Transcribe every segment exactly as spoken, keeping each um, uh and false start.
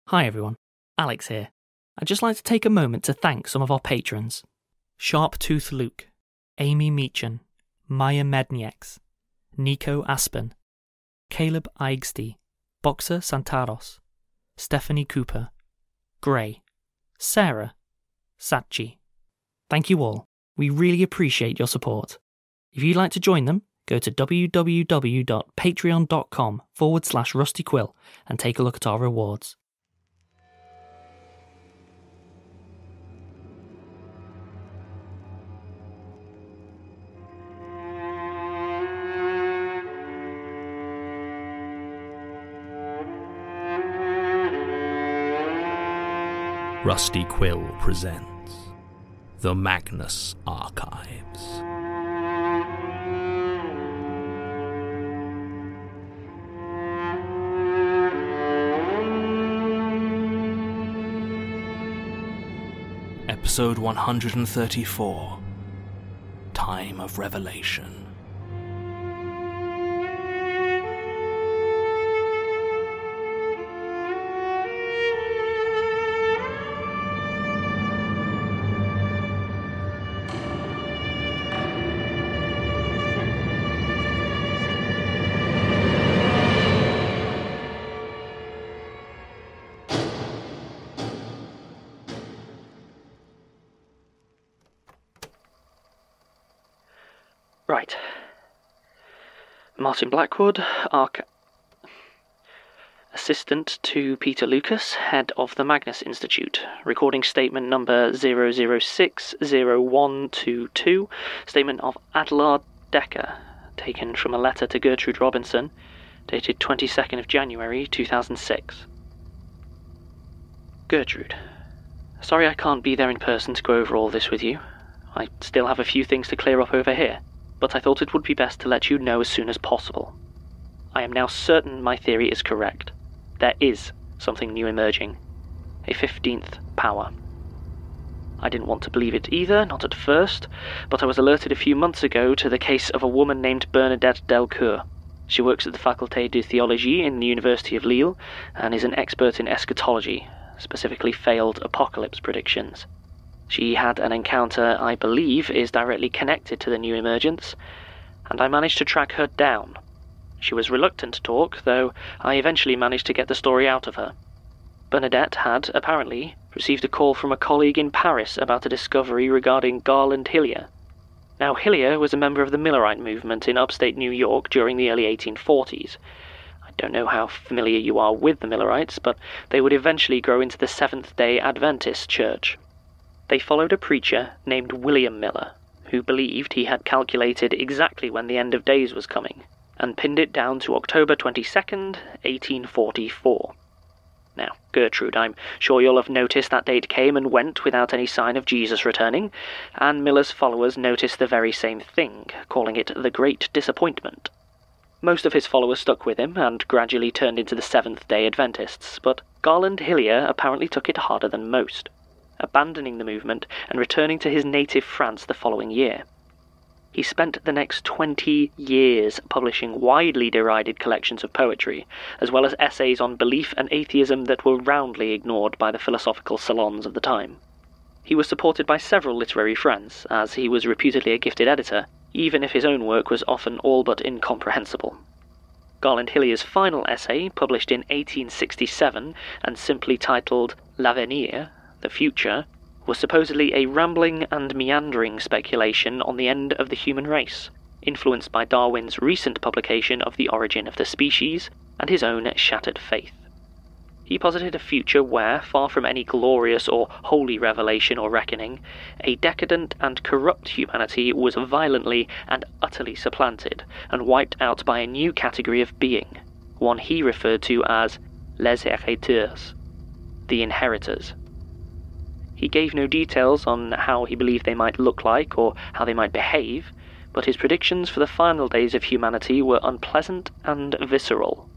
Hi everyone, Alex here. I'd just like to take a moment to thank some of our patrons. Sharptooth Luke, Amy Meechan, Maya Mednieks, Nico Aspen, Caleb Eigsty, Boxer Santaros, Stephanie Cooper, Gray, Sarah, Satchi. Thank you all. We really appreciate your support. If you'd like to join them, go to www.patreon.com forward slash rustyquill and take a look at our rewards. Rusty Quill presents The Magnus Archives. Episode one hundred thirty-four, Time of Revelation. Right. Martin Blackwood, Arch... Assistant to Peter Lucas, Head of the Magnus Institute. Recording statement number zero zero six zero one two two. Statement of Adlard Decker, taken from a letter to Gertrude Robinson, dated twenty-second of January two thousand six. Gertrude. Sorry I can't be there in person to go over all this with you. I still have a few things to clear up over here, but I thought it would be best to let you know as soon as possible. I am now certain my theory is correct. There is something new emerging. A fifteenth power. I didn't want to believe it either, not at first, but I was alerted a few months ago to the case of a woman named Bernadette Delcourt. She works at the Faculté de Théologie in the University of Lille, and is an expert in eschatology, specifically failed apocalypse predictions. She had an encounter I believe is directly connected to the new emergence, and I managed to track her down. She was reluctant to talk, though I eventually managed to get the story out of her. Bernadette had, apparently, received a call from a colleague in Paris about a discovery regarding Garland Hillier. Now, Hillier was a member of the Millerite movement in upstate New York during the early eighteen forties. I don't know how familiar you are with the Millerites, but they would eventually grow into the Seventh-day Adventist Church. They followed a preacher named William Miller, who believed he had calculated exactly when the end of days was coming, and pinned it down to October twenty-second, eighteen forty-four. Now, Gertrude, I'm sure you'll have noticed that date came and went without any sign of Jesus returning, and Miller's followers noticed the very same thing, calling it the Great Disappointment. Most of his followers stuck with him, and gradually turned into the Seventh-day Adventists, but Garland Hillier apparently took it harder than most, abandoning the movement and returning to his native France the following year. He spent the next twenty years publishing widely derided collections of poetry, as well as essays on belief and atheism that were roundly ignored by the philosophical salons of the time. He was supported by several literary friends, as he was reputedly a gifted editor, even if his own work was often all but incomprehensible. Garland Hillier's final essay, published in eighteen sixty-seven and simply titled L'Avenir, The Future, was supposedly a rambling and meandering speculation on the end of the human race, influenced by Darwin's recent publication of The Origin of the Species and his own shattered faith. He posited a future where, far from any glorious or holy revelation or reckoning, a decadent and corrupt humanity was violently and utterly supplanted and wiped out by a new category of being, one he referred to as les hériteurs, the inheritors. He gave no details on how he believed they might look like or how they might behave, but his predictions for the final days of humanity were unpleasant and visceral.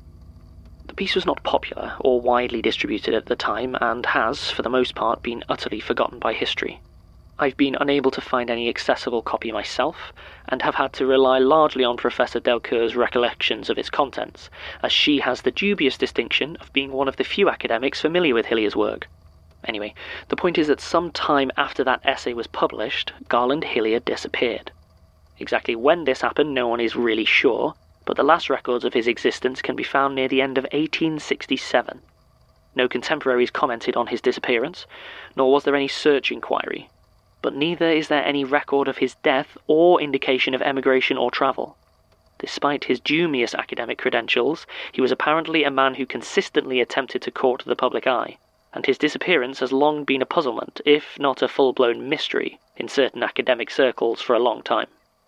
The piece was not popular or widely distributed at the time, and has, for the most part, been utterly forgotten by history. I've been unable to find any accessible copy myself, and have had to rely largely on Professor Delcoeur's recollections of its contents, as she has the dubious distinction of being one of the few academics familiar with Hilliar's work. Anyway, the point is that some time after that essay was published, Garland Hillier disappeared. Exactly when this happened, no one is really sure, but the last records of his existence can be found near the end of eighteen sixty-seven. No contemporaries commented on his disappearance, nor was there any search inquiry, but neither is there any record of his death or indication of emigration or travel. Despite his dubious academic credentials, he was apparently a man who consistently attempted to court the public eye, and his disappearance has long been a puzzlement, if not a full-blown mystery, in certain academic circles for a long time.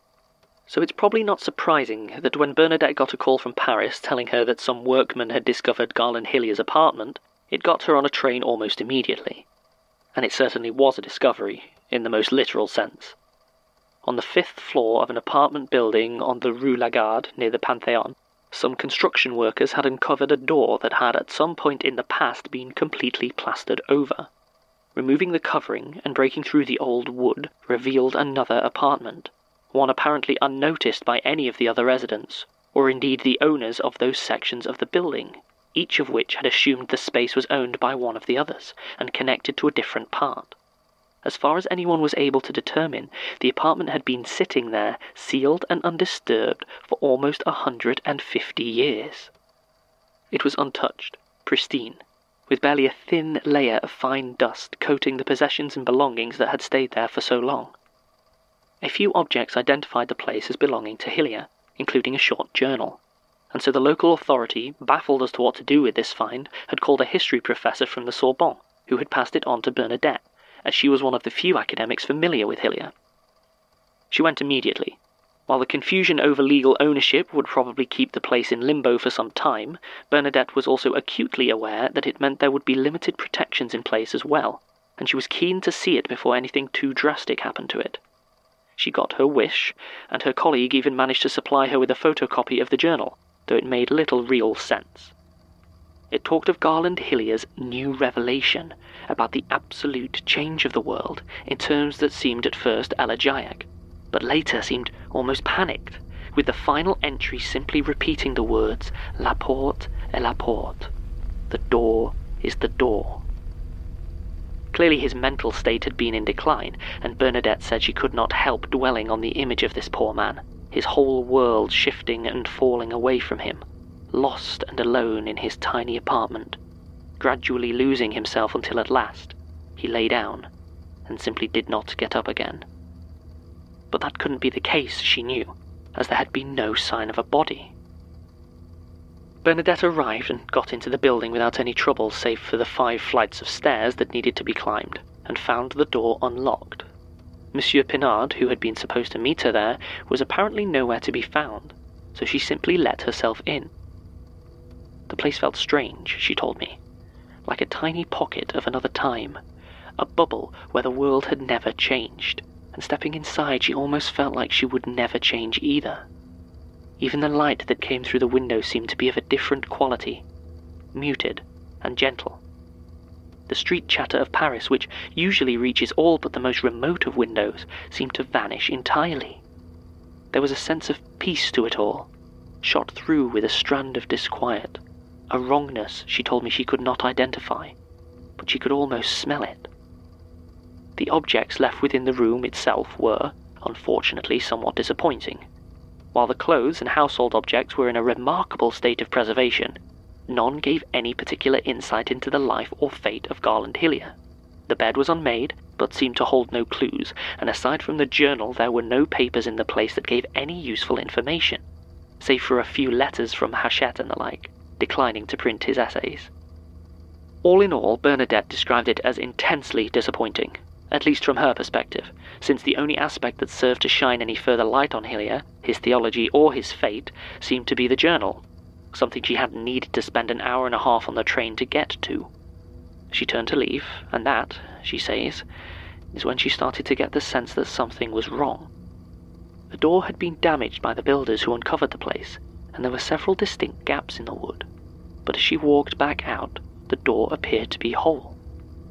So it's probably not surprising that when Bernadette got a call from Paris telling her that some workman had discovered Garland Hillier's apartment, it got her on a train almost immediately. And it certainly was a discovery, in the most literal sense. On the fifth floor of an apartment building on the Rue Lagarde, near the Panthéon, some construction workers had uncovered a door that had at some point in the past been completely plastered over. Removing the covering and breaking through the old wood revealed another apartment, one apparently unnoticed by any of the other residents, or indeed the owners of those sections of the building, each of which had assumed the space was owned by one of the others, and connected to a different part. As far as anyone was able to determine, the apartment had been sitting there, sealed and undisturbed, for almost a hundred and fifty years. It was untouched, pristine, with barely a thin layer of fine dust coating the possessions and belongings that had stayed there for so long. A few objects identified the place as belonging to Hillier, including a short journal, and so the local authority, baffled as to what to do with this find, had called a history professor from the Sorbonne, who had passed it on to Bernadette, as she was one of the few academics familiar with Hillier. She went immediately. While the confusion over legal ownership would probably keep the place in limbo for some time, Bernadette was also acutely aware that it meant there would be limited protections in place as well, and she was keen to see it before anything too drastic happened to it. She got her wish, and her colleague even managed to supply her with a photocopy of the journal, though it made little real sense. It talked of Garland Hillier's new revelation about the absolute change of the world in terms that seemed at first elegiac, but later seemed almost panicked, with the final entry simply repeating the words "La porte est la porte." The door is the door. Clearly his mental state had been in decline, and Bernadette said she could not help dwelling on the image of this poor man, his whole world shifting and falling away from him, lost and alone in his tiny apartment, gradually losing himself until at last he lay down and simply did not get up again. But that couldn't be the case, she knew, as there had been no sign of a body. Bernadette arrived and got into the building without any trouble save for the five flights of stairs that needed to be climbed, and found the door unlocked. Monsieur Pinard, who had been supposed to meet her there, was apparently nowhere to be found, so she simply let herself in. The place felt strange, she told me, like a tiny pocket of another time, a bubble where the world had never changed, and stepping inside she almost felt like she would never change either. Even the light that came through the window seemed to be of a different quality, muted and gentle. The street chatter of Paris, which usually reaches all but the most remote of windows, seemed to vanish entirely. There was a sense of peace to it all, shot through with a strand of disquiet, a wrongness she told me she could not identify, but she could almost smell it. The objects left within the room itself were, unfortunately, somewhat disappointing. While the clothes and household objects were in a remarkable state of preservation, none gave any particular insight into the life or fate of Garland Hillier. The bed was unmade, but seemed to hold no clues, and aside from the journal there were no papers in the place that gave any useful information, save for a few letters from Hachette and the like, declining to print his essays. All in all, Bernadette described it as intensely disappointing, at least from her perspective, since the only aspect that served to shine any further light on Hillier, his theology or his fate, seemed to be the journal, something she hadn't needed to spend an hour and a half on the train to get to. She turned to leave, and that, she says, is when she started to get the sense that something was wrong. The door had been damaged by the builders who uncovered the place, and there were several distinct gaps in the wood, but as she walked back out, the door appeared to be whole.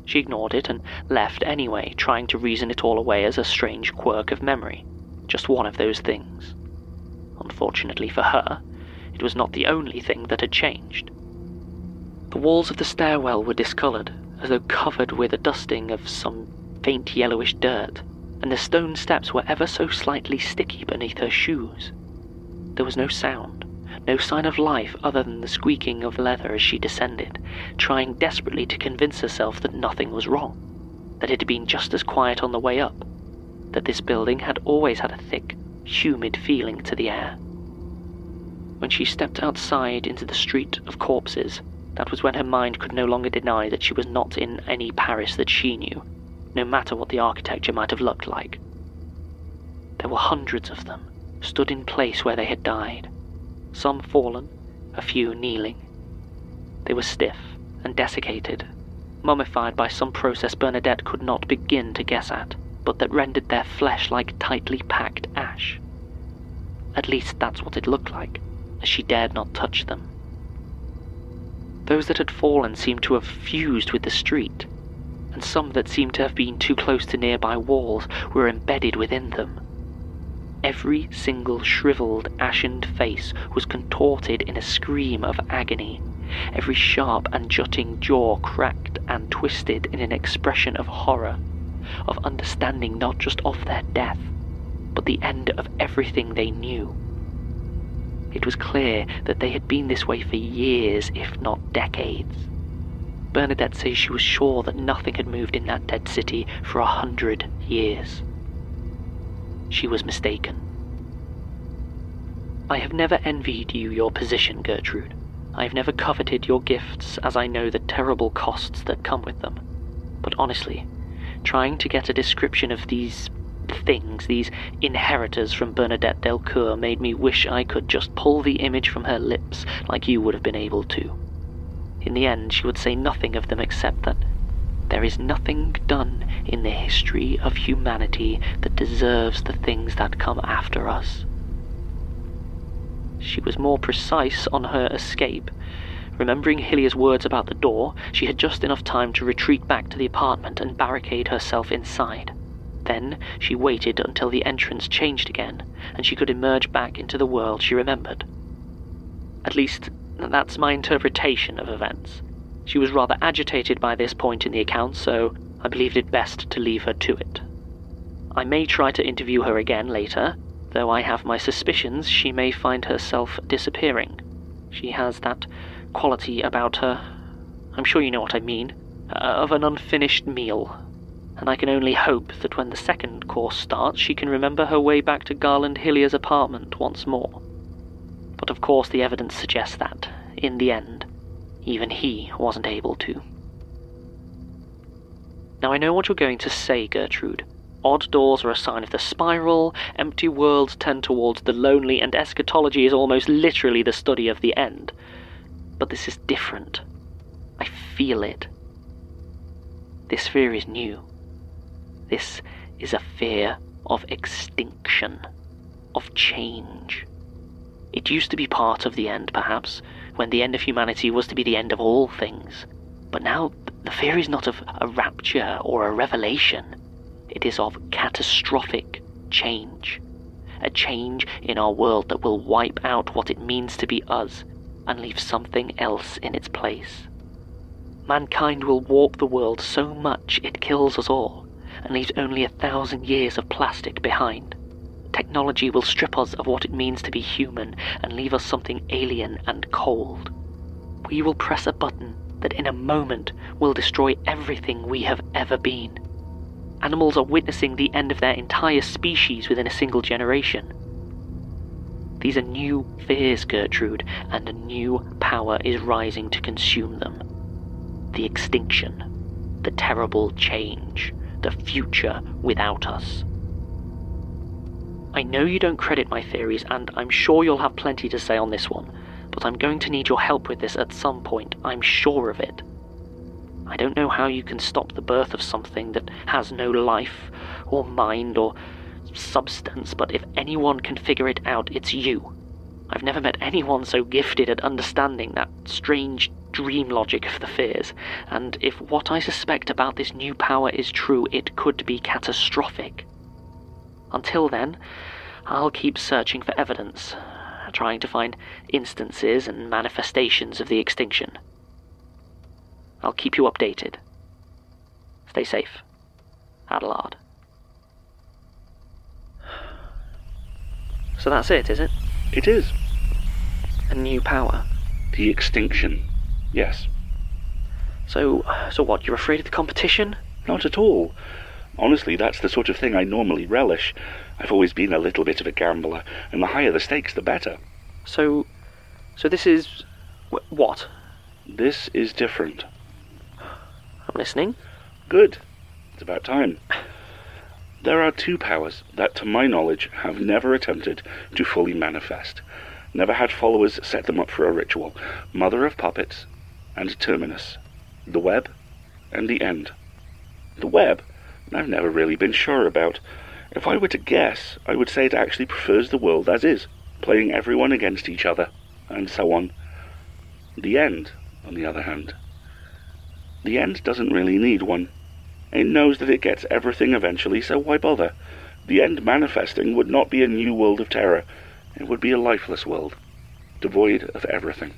She ignored it and left anyway, trying to reason it all away as a strange quirk of memory. Just one of those things. Unfortunately for her, it was not the only thing that had changed. The walls of the stairwell were discoloured, as though covered with a dusting of some faint yellowish dirt, and the stone steps were ever so slightly sticky beneath her shoes. There was no sound, no sign of life other than the squeaking of leather as she descended, trying desperately to convince herself that nothing was wrong, that it had been just as quiet on the way up, that this building had always had a thick, humid feeling to the air. When she stepped outside into the street of corpses, that was when her mind could no longer deny that she was not in any Paris that she knew, no matter what the architecture might have looked like. There were hundreds of them, stood in place where they had died, some fallen, a few kneeling. They were stiff and desiccated, mummified by some process Bernadette could not begin to guess at, but that rendered their flesh like tightly packed ash. At least that's what it looked like, as she dared not touch them. Those that had fallen seemed to have fused with the street, and some that seemed to have been too close to nearby walls were embedded within them. Every single shriveled, ashened face was contorted in a scream of agony, every sharp and jutting jaw cracked and twisted in an expression of horror, of understanding not just of their death, but the end of everything they knew. It was clear that they had been this way for years, if not decades. Bernadette says she was sure that nothing had moved in that dead city for a hundred years. She was mistaken. I have never envied you your position, Gertrude. I have never coveted your gifts, as I know the terrible costs that come with them. But honestly, trying to get a description of these things, these inheritors from Bernadette Delcourt, made me wish I could just pull the image from her lips like you would have been able to. In the end, she would say nothing of them except that there is nothing done in the history of humanity that deserves the things that come after us. She was more precise on her escape. Remembering Hillia's words about the door, she had just enough time to retreat back to the apartment and barricade herself inside. Then she waited until the entrance changed again, and she could emerge back into the world she remembered. At least, that's my interpretation of events. She was rather agitated by this point in the account, so I believed it best to leave her to it. I may try to interview her again later, though I have my suspicions she may find herself disappearing. She has that quality about her, I'm sure you know what I mean, of an unfinished meal, and I can only hope that when the second course starts she can remember her way back to Garland Hillia's apartment once more. But of course the evidence suggests that, in the end, even he wasn't able to. Now I know what you're going to say, Gertrude. Odd doors are a sign of the spiral, empty worlds tend towards the lonely, and eschatology is almost literally the study of the end. But this is different. I feel it. This fear is new. This is a fear of extinction, of change. It used to be part of the end, perhaps, when the end of humanity was to be the end of all things. But now the fear is not of a rapture or a revelation. It is of catastrophic change. A change in our world that will wipe out what it means to be us and leave something else in its place. Mankind will warp the world so much it kills us all and leaves only a thousand years of plastic behind. Technology will strip us of what it means to be human and leave us something alien and cold. We will press a button that in a moment will destroy everything we have ever been. Animals are witnessing the end of their entire species within a single generation. These are new fears, Gertrude, and a new power is rising to consume them. The extinction, the terrible change, the future without us. I know you don't credit my theories, and I'm sure you'll have plenty to say on this one, but I'm going to need your help with this at some point, I'm sure of it. I don't know how you can stop the birth of something that has no life, or mind, or substance, but if anyone can figure it out, it's you. I've never met anyone so gifted at understanding that strange dream logic of the fears, and if what I suspect about this new power is true, it could be catastrophic. Until then, I'll keep searching for evidence, trying to find instances and manifestations of the extinction. I'll keep you updated. Stay safe. Adelard. So that's it, is it? It is. A new power. The extinction. Yes. So, so what, you're afraid of the competition? Not at all. Honestly, that's the sort of thing I normally relish. I've always been a little bit of a gambler, and the higher the stakes, the better. So, so this is... wh- what? This is different. I'm listening. Good. It's about time. There are two powers that, to my knowledge, have never attempted to fully manifest. Never had followers set them up for a ritual. Mother of Puppets and Terminus. The Web and the End. The Web, I've never really been sure about. If I were to guess, I would say it actually prefers the world as is, playing everyone against each other, and so on. The End, on the other hand. The End doesn't really need one. It knows that it gets everything eventually, so why bother? The End manifesting would not be a new world of terror. It would be a lifeless world, devoid of everything.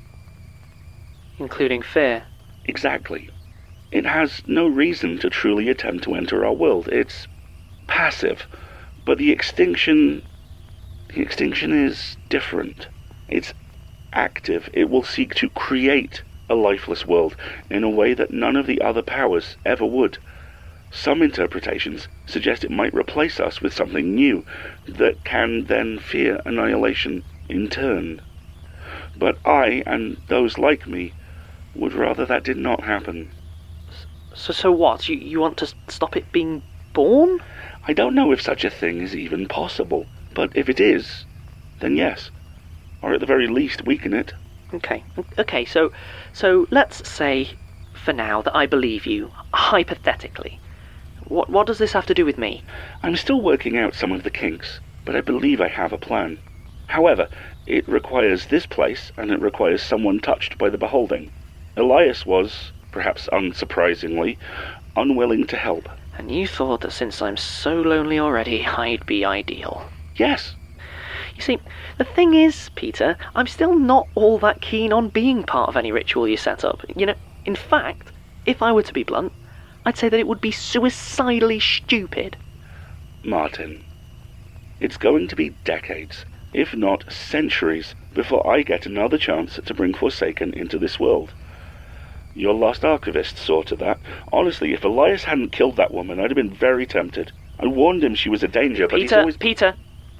Including fear. Exactly. It has no reason to truly attempt to enter our world. It's passive. But the extinction... The extinction is different. It's active. It will seek to create a lifeless world in a way that none of the other powers ever would. Some interpretations suggest it might replace us with something new that can then fear annihilation in turn. But I, and those like me, would rather that did not happen. So, so what? You, you want to stop it being born? I don't know if such a thing is even possible, but if it is, then yes. Or at the very least, weaken it. Okay, okay, so, so let's say, for now, that I believe you, hypothetically. What, what does this have to do with me? I'm still working out some of the kinks, but I believe I have a plan. However, it requires this place, and it requires someone touched by the beholding. Elias was, perhaps unsurprisingly, unwilling to help. And you thought that since I'm so lonely already, I'd be ideal. Yes. You see, the thing is, Peter, I'm still not all that keen on being part of any ritual you set up. You know, in fact, if I were to be blunt, I'd say that it would be suicidally stupid. Martin, it's going to be decades, if not centuries, before I get another chance to bring Forsaken into this world. Your Lost Archivist saw to that. Honestly, if Elias hadn't killed that woman, I'd have been very tempted. I warned him she was a danger, but Peter, he's always... Peter!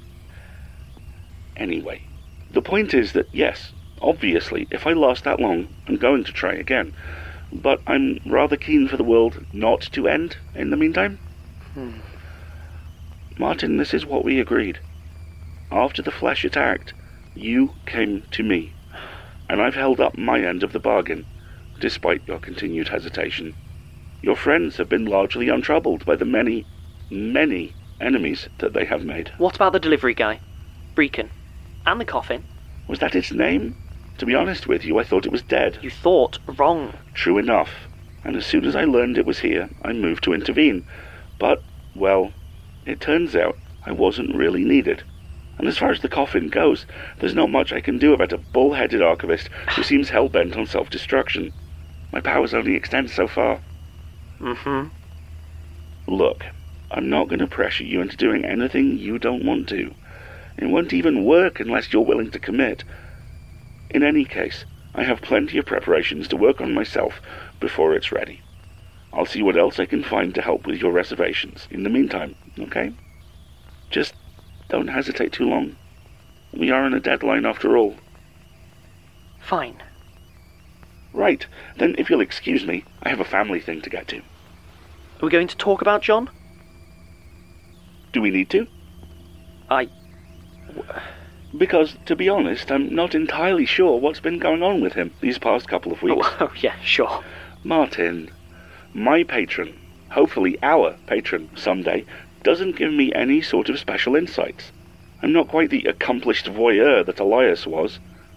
Anyway, the point is that, yes, obviously, if I last that long, I'm going to try again. But I'm rather keen for the world not to end in the meantime. Hmm. Martin, this is what we agreed. After the flesh attacked, you came to me, and I've held up my end of the bargain, despite your continued hesitation. Your friends have been largely untroubled by the many, many enemies that they have made. What about the delivery guy? Brecon. And the coffin? Was that its name? To be honest with you, I thought it was dead. You thought wrong. True enough. And as soon as I learned it was here, I moved to intervene. But, well, it turns out I wasn't really needed. And as far as the coffin goes, there's not much I can do about a bull-headed archivist who seems hell-bent on self-destruction. My powers only extend so far. Mm-hmm. Look, I'm not going to pressure you into doing anything you don't want to. It won't even work unless you're willing to commit. In any case, I have plenty of preparations to work on myself before it's ready. I'll see what else I can find to help with your reservations in the meantime, okay? Just don't hesitate too long. We are on a deadline after all. Fine. Right, then if you'll excuse me, I have a family thing to get to. Are we going to talk about John? Do we need to? I... Because, to be honest, I'm not entirely sure what's been going on with him these past couple of weeks. Oh, oh yeah, sure. Martin, my patron, hopefully our patron someday, doesn't give me any sort of special insights. I'm not quite the accomplished voyeur that Elias was.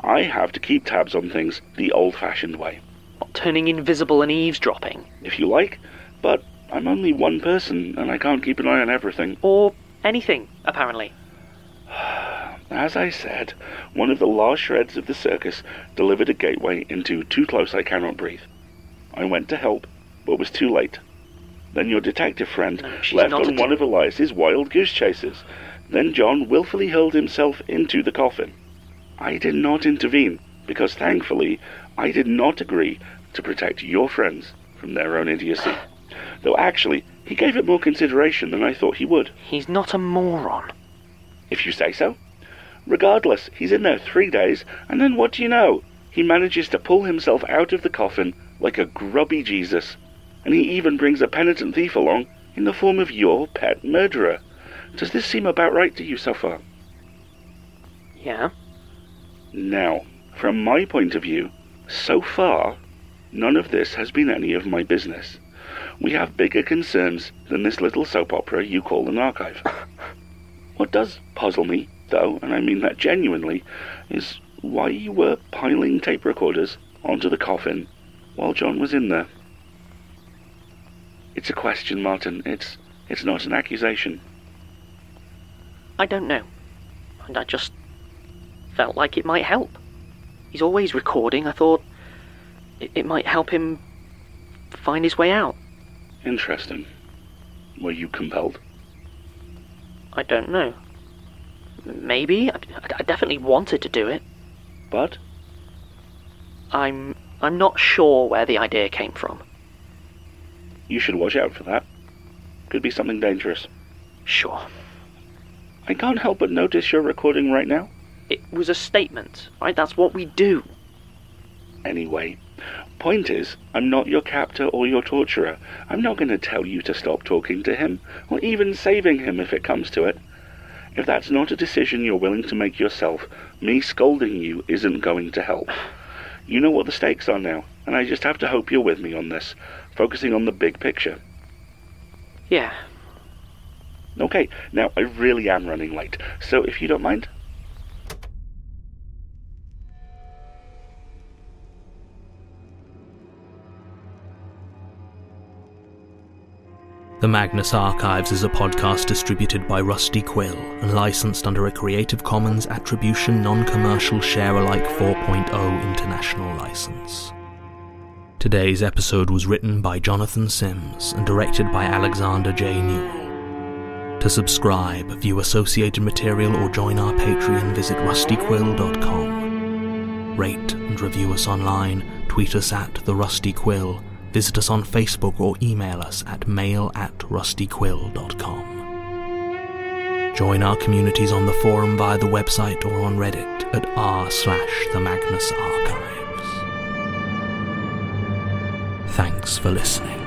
I have to keep tabs on things the old-fashioned way. What, turning invisible and eavesdropping? If you like, but I'm only one person and I can't keep an eye on everything. Or anything, apparently. As I said, one of the last shreds of the circus delivered a gateway into Too Close I Cannot Breathe. I went to help, but was too late. Then your detective friend No, she's left not on a one of Elias's wild goose chases. Then John willfully hurled himself into the coffin. I did not intervene, because thankfully I did not agree to protect your friends from their own idiocy. Though actually, he gave it more consideration than I thought he would. He's not a moron. If you say so. Regardless, he's in there three days, and then what do you know? He manages to pull himself out of the coffin like a grubby Jesus. And he even brings a penitent thief along in the form of your pet murderer. Does this seem about right to you so far? Yeah? Now, from my point of view, so far, none of this has been any of my business. We have bigger concerns than this little soap opera you call an archive. What does puzzle me, though, and I mean that genuinely, is why you were piling tape recorders onto the coffin while John was in there. It's a question, Martin. It's it's not an accusation. I don't know. And I just felt like it might help. He's always recording. I thought it, it might help him find his way out. Interesting. Were you compelled? I don't know. Maybe. I, I definitely wanted to do it. But? I'm I'm not sure where the idea came from. You should watch out for that. Could be something dangerous. Sure. I can't help but notice you're recording right now. It was a statement, right? That's what we do. Anyway, point is, I'm not your captor or your torturer. I'm not going to tell you to stop talking to him, or even saving him if it comes to it. If that's not a decision you're willing to make yourself, me scolding you isn't going to help. You know what the stakes are now, and I just have to hope you're with me on this, focusing on the big picture. Yeah. Okay, now I really am running late, so if you don't mind... The Magnus Archives is a podcast distributed by Rusty Quill and licensed under a Creative Commons Attribution Non-Commercial Share-alike four point oh international license. Today's episode was written by Jonathan Sims and directed by Alexander J. Newell. To subscribe, view associated material or join our Patreon, visit rusty quill dot com. Rate and review us online, tweet us at The Rusty Quill, visit us on Facebook or email us at mail at rusty quill dot com. Join our communities on the forum via the website or on Reddit at r slash the Magnus Archives. Thanks for listening.